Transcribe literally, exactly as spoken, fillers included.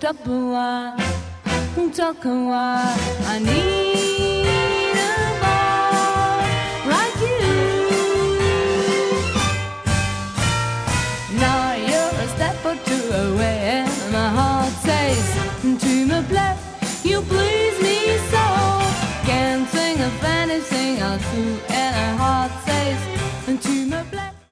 talk a while, talk a while. I need a boy like you. Now you're a step or two away, and my heart says to me, play, you please.